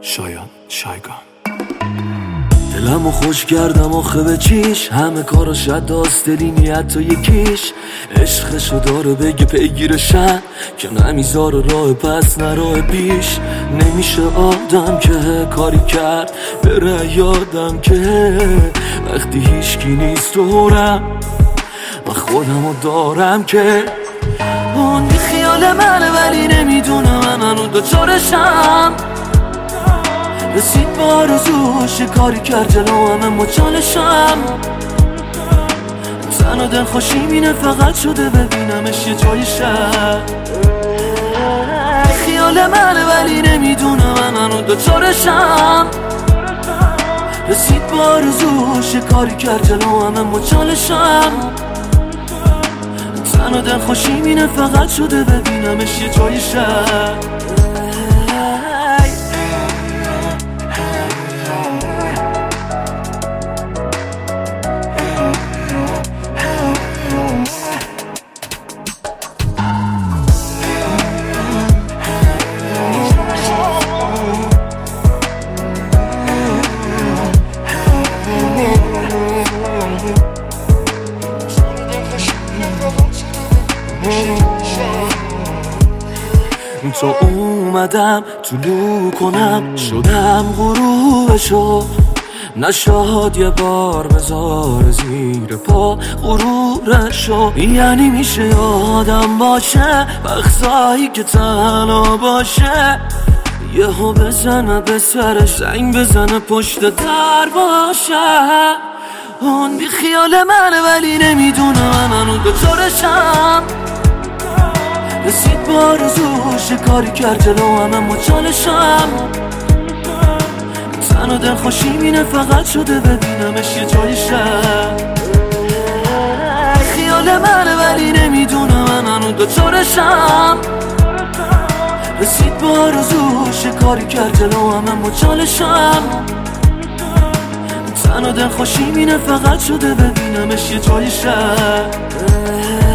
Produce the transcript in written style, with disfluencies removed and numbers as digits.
شایان شایگان. دلمو خوش کردم آخه به چیش، همه کاراش داست دلی نیت تا یکیش. عشقشو داره بگه پیگیرشن که نمیذار راه پس نراه پیش. نمیشه آدم که کاری کرد بره یادم که وقتی هیچکی نیست دورم و خودمو دارم که اون بی خیال منه ولی نمیدونم من هنو دوچارشم. رسید با آرزوش کاری کرد جلو همه مچالشم. تن و دل خوشی مینه فقط شده ببینمش یه جای شهر. خیال منه ولی نمیدونم من هنو دوچارشم. رسید با آرزوش کاری کرد جلو همه مچالشم. تن و دل خوشی مینه فقط شده ببینمش یه جای شهر. تو اومدم طلوع کنم شدم غروبشو. نشاد یه بار بذار زیر پا غرورشو. یعنی میشه آدم باشه وقتایی که تنها باشه. یهو بزنه به سرش زنگ بزنه پشت در باشه. اون بی خیال منه ولی نمیدونه من هنو دوچارشم. رسید با آرزوش کاری کرد جلو همه مچالشم. تن و دل خوشی مینه فقط شده ببینمش یه جای شهر. خیال منه ولی نمیدونم من هنو دوچارشم. رسید با آرزوش کاری کرد جلو همه مچالشم. تن و دل خوشی مینه فقط شده ببینمش یه جای شهر.